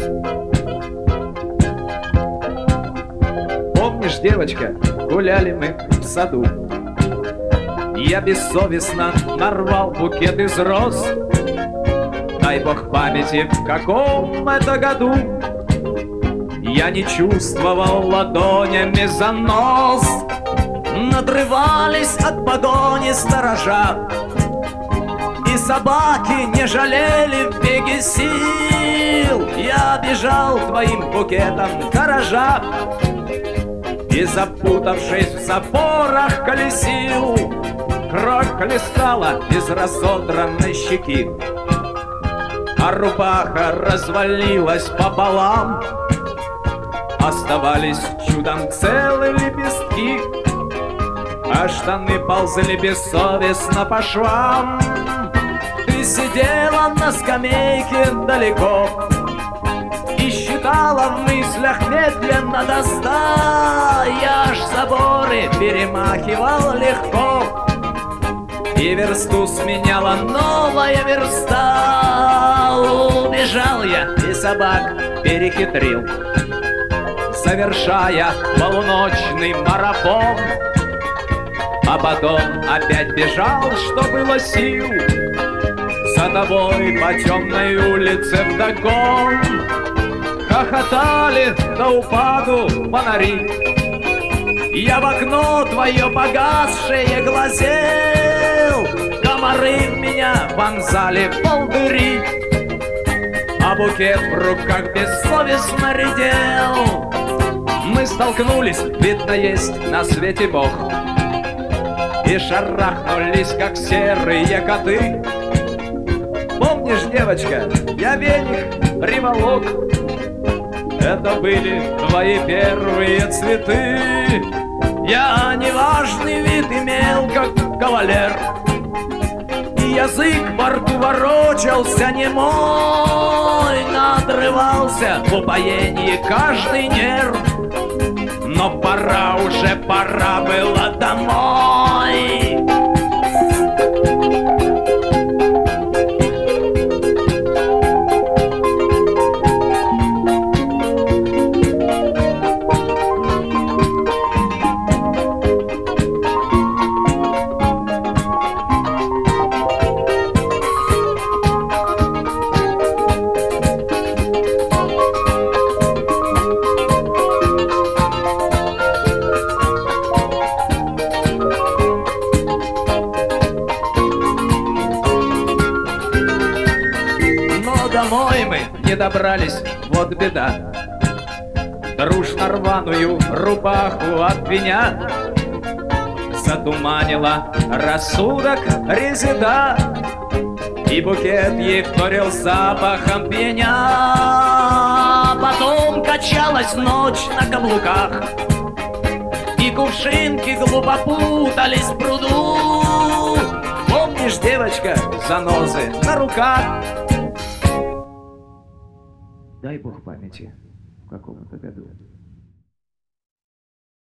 Помнишь, девочка, гуляли мы в саду, я бессовестно нарвал букет из роз. Дай бог памяти, в каком это году я не чувствовал ладонями занос. Надрывались от погони сторожа, и собаки не жалели в беге сил. Я бежал твоим букетом дорожа и, запутавшись в запорах, колесил. Кровь хлестала из разодранной щеки, а рубаха развалилась пополам. Оставались чудом целые лепестки, а штаны ползали бессовестно по швам. Ты сидела на скамейке далеко и считала в мыслях медленно до 100. Я ж заборы перемахивал легко, и версту сменяла новая верста. Убежал я и собак перехитрил, совершая полуночный марафон. А потом опять бежал, что было сил, за тобой по темной улице вдогон. Хохотали до упаду фонари, я в окно твое погасшее глазел. Комары в меня вонзали полдыри, а букет в руках бессовестно редел. Мы столкнулись, видно, есть на свете Бог, и шарахнулись, как серые коты. Помнишь, девочка, я веник приволок, это были твои первые цветы. Я неважный вид имел, как кавалер, и язык во рту ворочался немой. Надрывался в упоении каждый нерв, но пора было домой. Домой мы не добрались, вот беда. Дружно рваную рубаху обвинят, затуманила рассудок резида, и букет ей вторил запахом пеня. Потом качалась ночь на каблуках, и кувшинки глупо путались в пруду. Помнишь, девочка, занозы на руках? Дай бог памяти, в каком-то году.